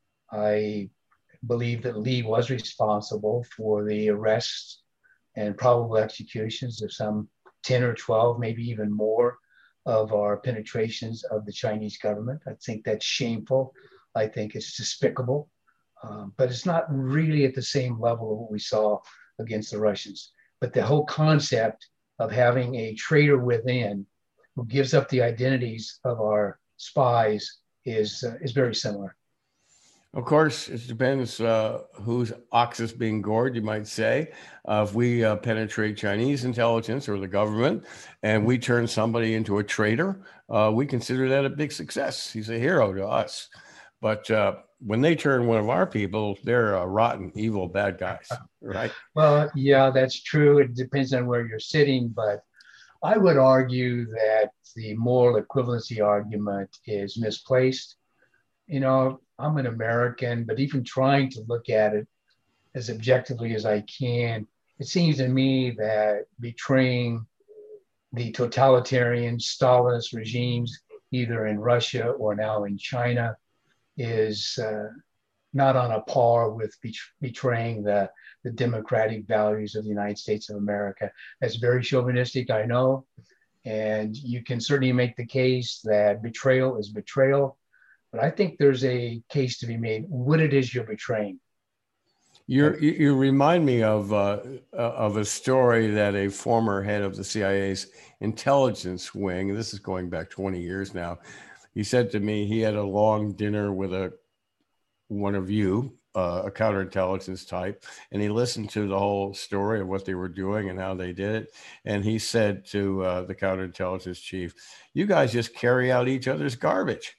I believe that Lee was responsible for the arrests and probable executions of some ten or twelve, maybe even more, of our penetrations of the Chinese government. I think that's shameful. I think it's despicable. Um, but it's not really at the same level of what we saw against the Russians. but the whole concept of having a traitor within who gives up the identities of our spies is uh, is very similar. Of course, it depends uh, whose ox is being gored, you might say. Uh, if we uh, penetrate Chinese intelligence or the government and we turn somebody into a traitor, uh, we consider that a big success. He's a hero to us. But uh, when they turn one of our people, they're uh, rotten, evil, bad guys, right? Well, yeah, that's true. It depends on where you're sitting, but I would argue that the moral equivalency argument is misplaced. You know, I'm an American, but even trying to look at it as objectively as I can, it seems to me that betraying the totalitarian Stalinist regimes, either in Russia or now in China, is uh, not on a par with bet- betraying the, the democratic values of the United States of America. That's very chauvinistic, I know. And you can certainly make the case that betrayal is betrayal. But I think there's a case to be made what it is you're betraying. You're, you you remind me of uh, of a story that a former head of the C I A's intelligence wing, and this is going back twenty years now, he said to me he had a long dinner with a one of you, uh, a counterintelligence type, and he listened to the whole story of what they were doing and how they did it. And he said to uh, the counterintelligence chief, "You guys just carry out each other's garbage."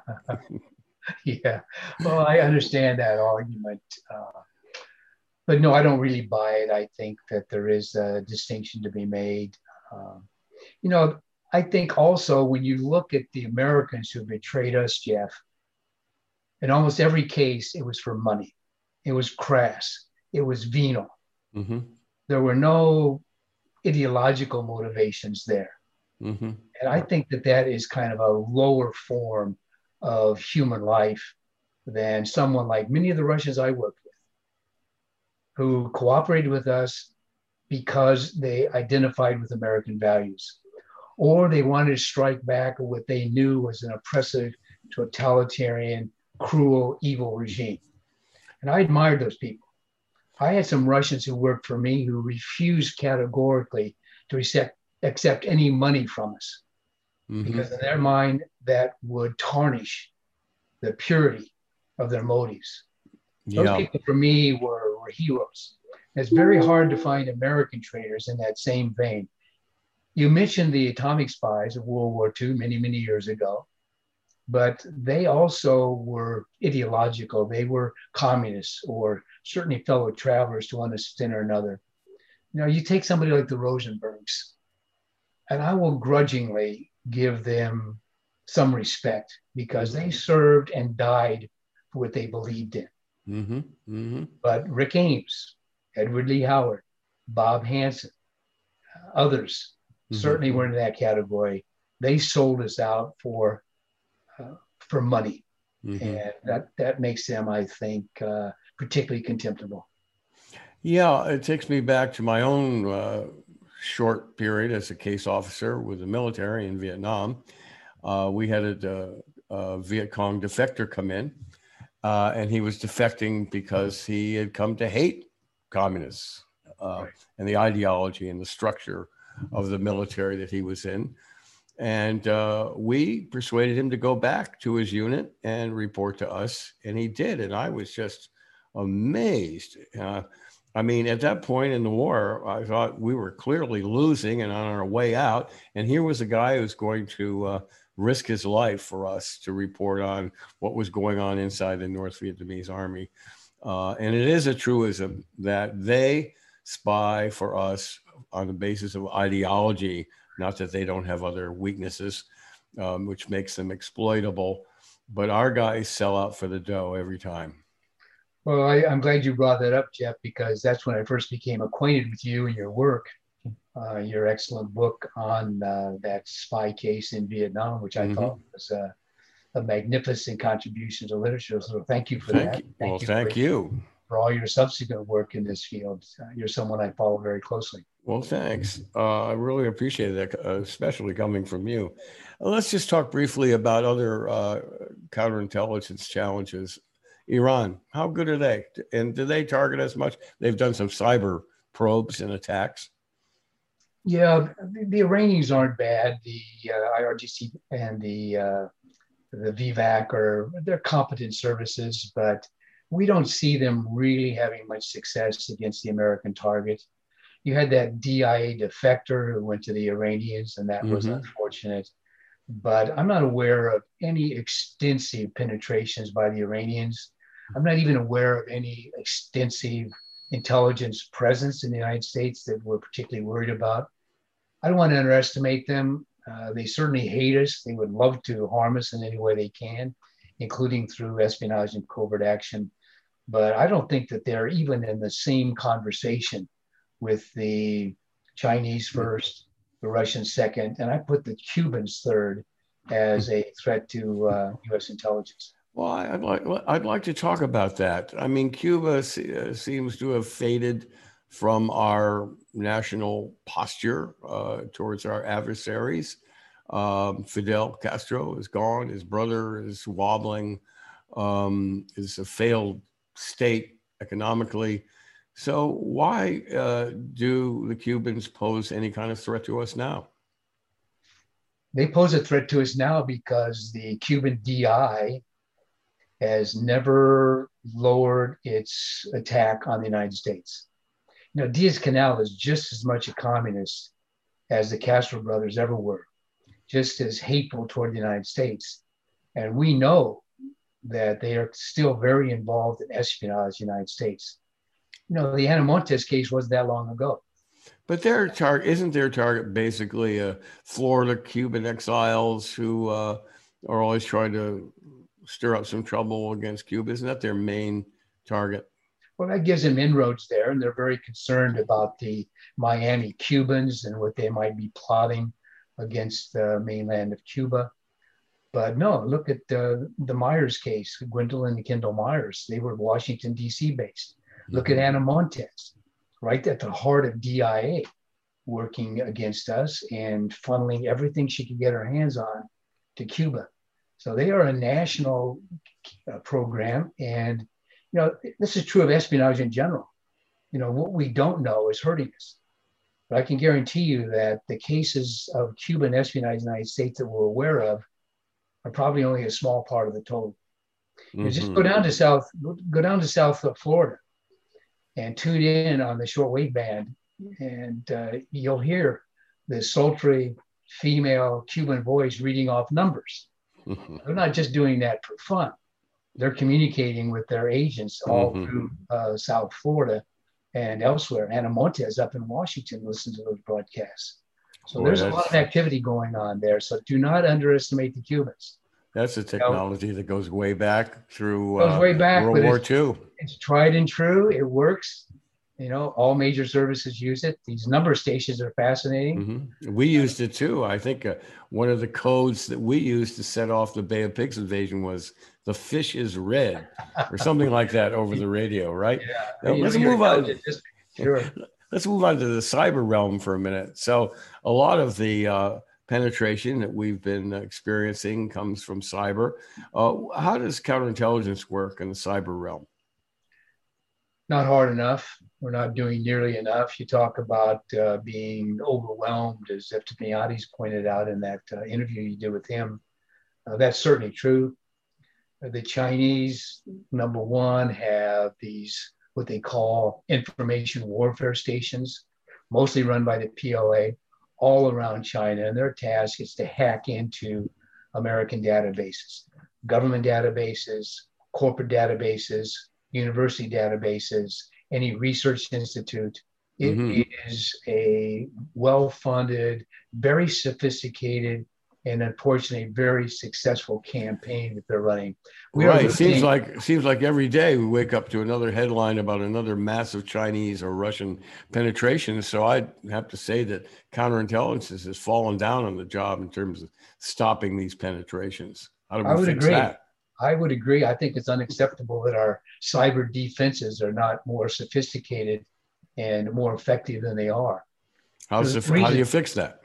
Yeah, well, I understand that argument. Uh, but no, I don't really buy it. I think that there is a distinction to be made. Um, you know, I think also when you look at the Americans who betrayed us, Jeff, in almost every case, it was for money. It was crass. It was venal. Mm-hmm. There were no ideological motivations there. Mm-hmm. And I think that that is kind of a lower form of human life than someone like many of the Russians I worked with, who cooperated with us because they identified with American values, or they wanted to strike back at what they knew was an oppressive, totalitarian, cruel, evil regime. And I admired those people. I had some Russians who worked for me who refused categorically to accept, accept any money from us. Mm-hmm. Because in their mind, that would tarnish the purity of their motives. Yeah. Those people, for me, were, were heroes. It's very hard to find American traitors in that same vein. You mentioned the atomic spies of World War Two many, many years ago, but they also were ideological. They were communists or certainly fellow travelers to one extent or another. You know, you take somebody like the Rosenbergs, and I will grudgingly give them some respect because they served and died for what they believed in. Mm-hmm. Mm-hmm. But Rick Ames, Edward Lee Howard, Bob Hansen, uh, others mm-hmm. certainly were in that category. They sold us out for uh, for money. Mm-hmm. And that, that makes them, I think, uh, particularly contemptible. Yeah, it takes me back to my own uh, short period as a case officer with the military in Vietnam. Uh, we had a, a Viet Cong defector come in, uh, and he was defecting because he had come to hate communists uh, right. and the ideology and the structure of the military that he was in. And uh, we persuaded him to go back to his unit and report to us, and he did. And I was just amazed. Uh, I mean, at that point in the war, I thought we were clearly losing and on our way out. And here was a guy who's going to uh, risk his life for us to report on what was going on inside the North Vietnamese army. Uh, and it is a truism that they spy for us on the basis of ideology, not that they don't have other weaknesses, um, which makes them exploitable. But our guys sell out for the dough every time. Well, I, I'm glad you brought that up, Jeff, because that's when I first became acquainted with you and your work, uh, your excellent book on uh, that spy case in Vietnam, which I mm-hmm. thought was a, a magnificent contribution to literature. So thank you for thank that. You. Thank well, you thank for, you. For all your subsequent work in this field. Uh, you're someone I follow very closely. Well, thanks. Uh, I really appreciate that, uh, especially coming from you. Uh, let's just talk briefly about other uh, counterintelligence challenges. Iran, how good are they? And do they target us much? They've done some cyber probes and attacks. Yeah, the, the Iranians aren't bad. The uh, I R G C and the uh, the V VAC are they're competent services, but we don't see them really having much success against the American target. You had that D I A defector who went to the Iranians, and that mm-hmm. was unfortunate. But I'm not aware of any extensive penetrations by the Iranians. I'm not even aware of any extensive intelligence presence in the United States that we're particularly worried about. I don't want to underestimate them. Uh, they certainly hate us. They would love to harm us in any way they can, including through espionage and covert action. But I don't think that they're even in the same conversation with the Chinese first, the Russians second, and I put the Cubans third as a threat to uh, U S intelligence. Well, I'd like I'd like to talk about that. I mean, Cuba seems to have faded from our national posture uh, towards our adversaries. Um, Fidel Castro is gone. His brother is wobbling. Um, is a failed state economically. So why uh, do the Cubans pose any kind of threat to us now? They pose a threat to us now because the Cuban D I has never lowered its attack on the United States. You know, Diaz-Canel is just as much a communist as the Castro brothers ever were, just as hateful toward the United States. And we know that they are still very involved in espionage in the United States. You know, the Ana Montes case wasn't that long ago. But their target, isn't their target basically uh, Florida Cuban exiles who uh, are always trying to stir up some trouble against Cuba? Isn't that their main target? Well, that gives them inroads there, and they're very concerned about the Miami Cubans and what they might be plotting against the mainland of Cuba. But no, look at uh, the Myers case, Gwendolyn and Kendall Myers. They were Washington, D C based. Mm-hmm. Look at Ana Montes, right at the heart of D I A, working against us and funneling everything she could get her hands on to Cuba. So they are a national uh, program. And, you know, this is true of espionage in general. You know, what we don't know is hurting us. But I can guarantee you that the cases of Cuban espionage in the United States that we're aware of are probably only a small part of the total. Mm-hmm. You know, just go down to South, go down to South Florida and tune in on the shortwave band, and uh, you'll hear the sultry female Cuban voice reading off numbers. Mm-hmm. They're not just doing that for fun. They're communicating with their agents all mm-hmm. through uh, South Florida and elsewhere. Ana Montes up in Washington listens to those broadcasts. So Boy, there's a lot of activity going on there. So do not underestimate the Cubans. That's a technology you know, that goes way back through goes uh, way back, World War it's, Two. It's tried and true. It works. You know, all major services use it. These number stations are fascinating. Mm-hmm. We used it too. I think uh, one of the codes that we used to set off the Bay of Pigs invasion was "the fish is red" or something like that over the radio, right? Yeah. Now, let's move on. Sure. Let's move on to the cyber realm for a minute. So, a lot of the uh, penetration that we've been experiencing comes from cyber. Uh, how does counterintelligence work in the cyber realm? Not hard enough. We're not doing nearly enough. You talk about uh, being overwhelmed, as Eftimiades pointed out in that uh, interview you did with him. Uh, that's certainly true. Uh, the Chinese, number one, have these, what they call information warfare stations, mostly run by the P L A, all around China. And their task is to hack into American databases, government databases, corporate databases, university databases, any research institute. It mm-hmm. is a well-funded, very sophisticated, and unfortunately very successful campaign that they're running. We right. Seems like seems like every day we wake up to another headline about another massive Chinese or Russian penetration. So I'd have to say that counterintelligence has fallen down on the job in terms of stopping these penetrations. How do we I would fix agree. that? I would agree. I think it's unacceptable that our cyber defenses are not more sophisticated and more effective than they are. How's the, how do you fix that?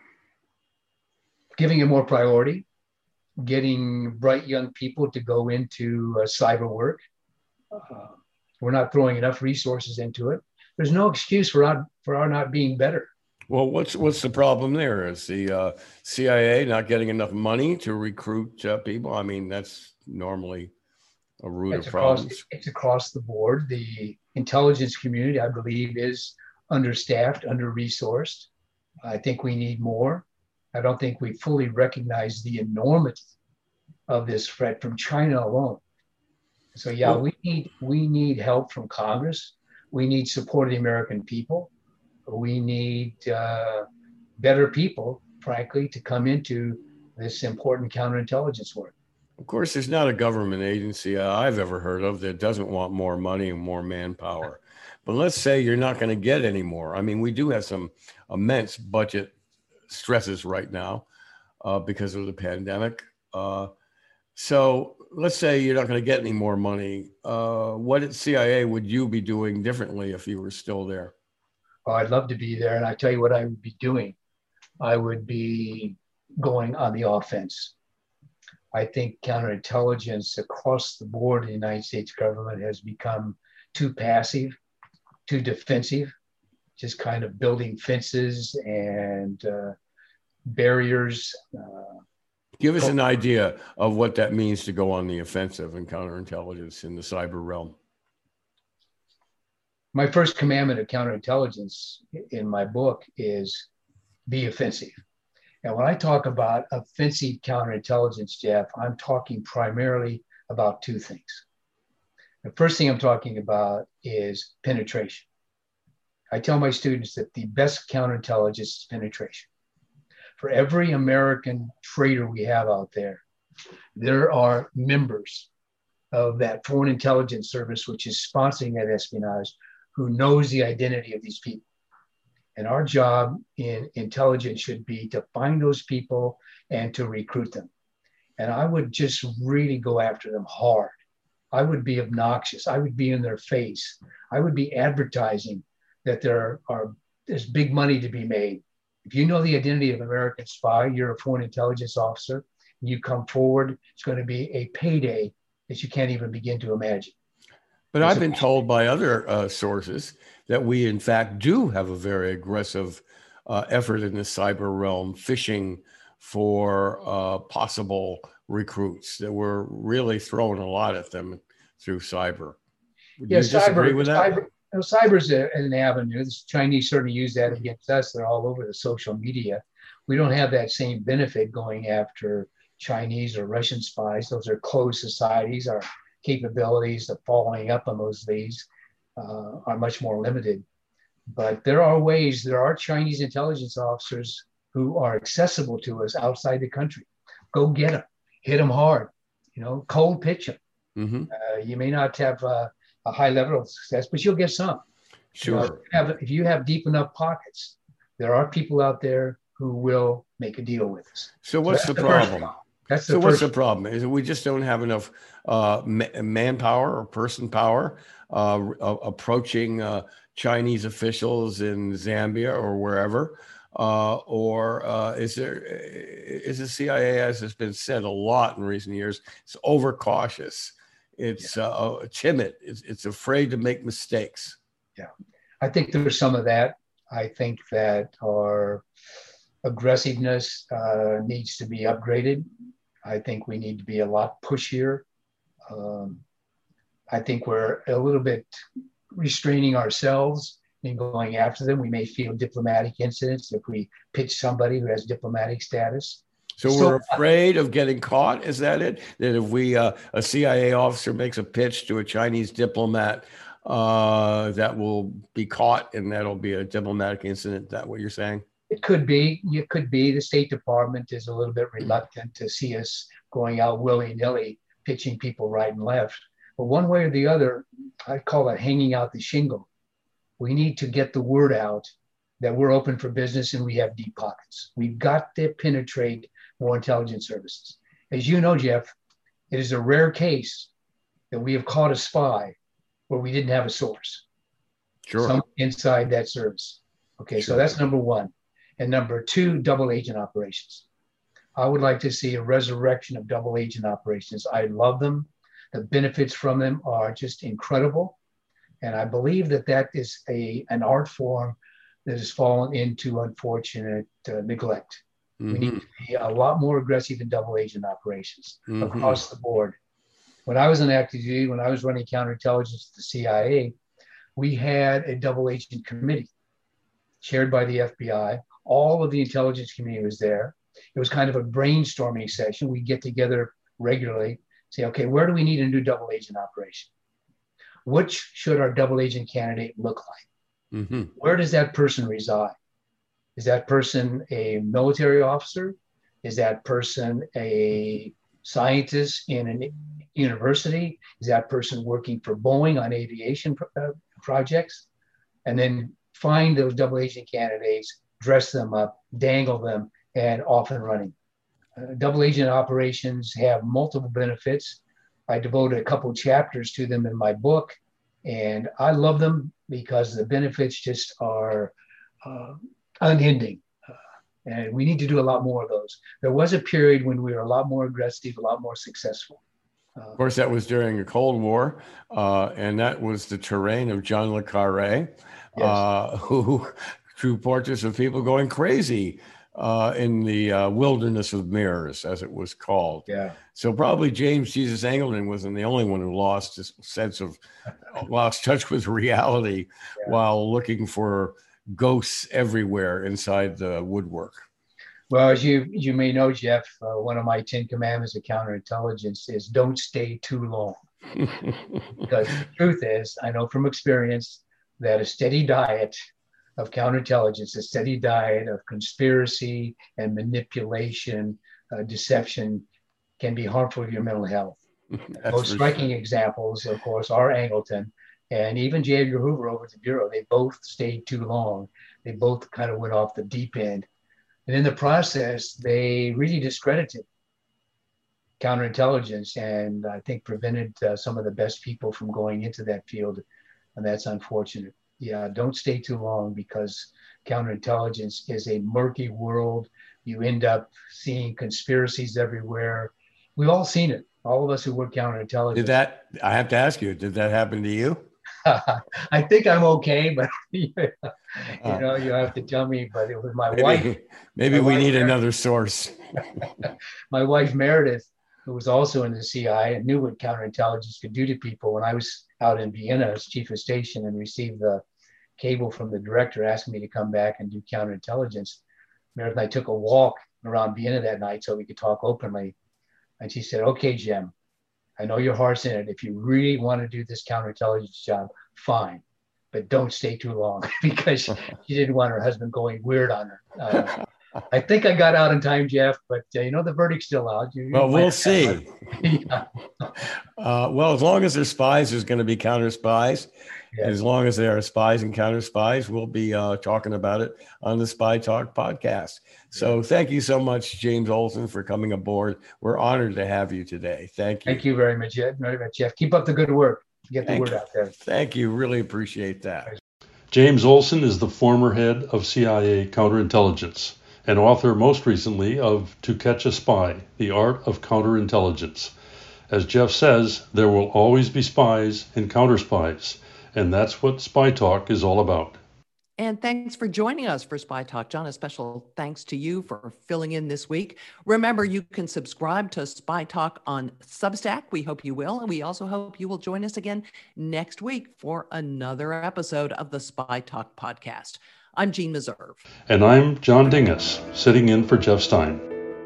Giving it more priority, getting bright young people to go into uh, cyber work. Uh, we're not throwing enough resources into it. There's no excuse for our, for our not being better. Well, what's what's the problem there? Is the uh, C I A not getting enough money to recruit uh, people? I mean, that's normally a root It's of across, problems. it's across the board. The intelligence community, I believe, is understaffed, under-resourced. I think we need more. I don't think we fully recognize the enormity of this threat from China alone. So yeah, Well, we need we need help from Congress. We need support of the American people. We need uh, better people, frankly, to come into this important counterintelligence work. of course, there's not a government agency uh, I've ever heard of that doesn't want more money and more manpower. But let's say you're not going to get any more. I mean, we do have some immense budget stresses right now uh, because of the pandemic. Uh, so let's say you're not going to get any more money. Uh, what at C I A would you be doing differently if you were still there? Oh, I'd love to be there. And I tell you what I would be doing. I would be going on the offense. I think counterintelligence across the board in the United States government has become too passive, too defensive, just kind of building fences and uh, barriers. Uh, Give us an idea of what that means to go on the offensive in counterintelligence in the cyber realm. My first commandment of counterintelligence in my book is be offensive. And when I talk about offensive counterintelligence, Jeff, I'm talking primarily about two things. The first thing I'm talking about is penetration. I tell my students that the best counterintelligence is penetration. For every American traitor we have out there, there are members of that foreign intelligence service, which is sponsoring that espionage, who knows the identity of these people. And our job in intelligence should be to find those people and to recruit them. And I would just really go after them hard. I would be obnoxious. I would be in their face. I would be advertising that there are there's big money to be made. If you know the identity of an American spy, you're a foreign intelligence officer, and you come forward, it's going to be a payday that you can't even begin to imagine. But I've been told by other uh, sources that we, in fact, do have a very aggressive uh, effort in the cyber realm, fishing for uh, possible recruits, that we're really throwing a lot at them through cyber. Would yeah, you disagree cyber, with that? Cyber, you know, cyber is a, an avenue. The Chinese certainly use that against us. They're all over the social media. We don't have that same benefit going after Chinese or Russian spies. Those are closed societies. Our capabilities of following up on those leads uh, are much more limited. But there are ways, there are Chinese intelligence officers who are accessible to us outside the country. Go get them, hit them hard, you know, cold pitch them. Mm-hmm. Uh, you may not have uh, a high level of success, but you'll get some. Sure. You know, if, you have, if you have deep enough pockets, there are people out there who will make a deal with us. So what's so the, the problem? That's the so what's first. the problem? Is that we just don't have enough uh, ma- manpower or person power uh, uh, approaching uh, Chinese officials in Zambia or wherever? Uh, or uh, is there is the C I A, as has been said a lot in recent years, it's overcautious, it's yeah. uh, timid, it's, it's afraid to make mistakes? Yeah, I think there's some of that. I think that our aggressiveness uh, needs to be upgraded. I think we need to be a lot pushier. Um, I think we're a little bit restraining ourselves in going after them. We may feel diplomatic incidents if we pitch somebody who has diplomatic status. So, so we're afraid of getting caught? Is that it? That if we, uh, a C I A officer makes a pitch to a Chinese diplomat, uh, that will be caught and that'll be a diplomatic incident? Is that what you're saying? It could be. It could be. The State Department is a little bit reluctant to see us going out willy-nilly, pitching people right and left. But one way or the other, I call it hanging out the shingle. We need to get the word out that we're open for business and we have deep pockets. We've got to penetrate more intelligence services. As you know, Jeff, it is a rare case that we have caught a spy where we didn't have a source. Sure. Some inside that service. Okay, Sure. So that's number one. And number two, double agent operations. I would like to see a resurrection of double agent operations. I love them. The benefits from them are just incredible. And I believe that that is a, an art form that has fallen into unfortunate uh, neglect. Mm-hmm. We need to be a lot more aggressive in double agent operations mm-hmm. across the board. When I was in active duty, when I was running counterintelligence at the C I A, we had a double agent committee chaired by the F B I. All of the intelligence community was there. It was kind of a brainstorming session. We get together regularly, say, okay, where do we need a new double agent operation? Which should our double agent candidate look like? Mm-hmm. Where does that person reside? Is that person a military officer? Is that person a scientist in a university? Is that person working for Boeing on aviation uh, projects? And then find those double agent candidates, dress them up, dangle them, and off and running. Uh, double agent operations have multiple benefits. I devoted a couple chapters to them in my book, and I love them because the benefits just are uh, unending. Uh, and we need to do a lot more of those. There was a period when we were a lot more aggressive, a lot more successful. Uh, of course, that was during the Cold War, uh, and that was the terrain of John le Carré, yes. uh, who drew portraits of people going crazy uh, in the uh, wilderness of mirrors, as it was called. Yeah. So probably James Jesus Angleton wasn't the only one who lost his sense of, lost touch with reality yeah. while looking for ghosts everywhere inside the woodwork. Well, as you you may know, Jeff, uh, one of my Ten Commandments of counterintelligence is don't stay too long. Because the truth is, I know from experience that a steady diet of counterintelligence, a steady diet of conspiracy and manipulation, uh, deception can be harmful to your mental health. Most striking sure. examples, of course, are Angleton and even J. Edgar Hoover over at the Bureau. They both stayed too long. They both kind of went off the deep end. And in the process, they really discredited counterintelligence and I think prevented uh, some of the best people from going into that field. And that's unfortunate. Yeah, don't stay too long because counterintelligence is a murky world. You end up seeing conspiracies everywhere. We've all seen it. All of us who work counterintelligence. Did that, I have to ask you, did that happen to you? I think I'm okay, but you know, you have to tell me. But it was my maybe, wife. Maybe my we wife, need another source. My wife Meredith, who was also in the C I A and knew what counterintelligence could do to people. When I was out in Vienna as chief of station and received the cable from the director asking me to come back and do counterintelligence, Meredith and I took a walk around Vienna that night so we could talk openly. And she said, "Okay, Jim, I know your heart's in it. If you really want to do this counterintelligence job, fine, but don't stay too long," because she didn't want her husband going weird on her. Uh, I think I got out in time, Jeff, but uh, you know, the verdict's still out. You, well, we'll see. yeah. uh, well, as long as they're spies, there's going to be counter spies. Yes. As long as there are spies and counter spies, we'll be uh, talking about it on the Spy Talk podcast. So thank you so much, James Olson, for coming aboard. We're honored to have you today. Thank you. Thank you very much, Jeff. Jeff. Keep up the good work. Get the thank word you. out there. Thank you. Really appreciate that. James Olson is the former head of C I A counterintelligence and author most recently of To Catch a Spy, The Art of Counterintelligence. As Jeff says, there will always be spies and counterspies. And that's what Spy Talk is all about. And thanks for joining us for Spy Talk. John, a special thanks to you for filling in this week. Remember, you can subscribe to Spy Talk on Substack. We hope you will. And we also hope you will join us again next week for another episode of the Spy Talk podcast. I'm Jean Meserve. And I'm John Dingus, sitting in for Jeff Stein.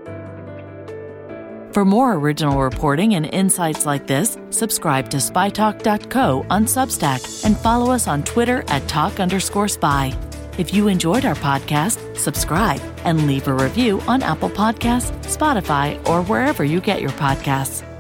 For more original reporting and insights like this, subscribe to spy talk dot co on Substack and follow us on Twitter at talk underscore spy. If you enjoyed our podcast, subscribe and leave a review on Apple Podcasts, Spotify, or wherever you get your podcasts.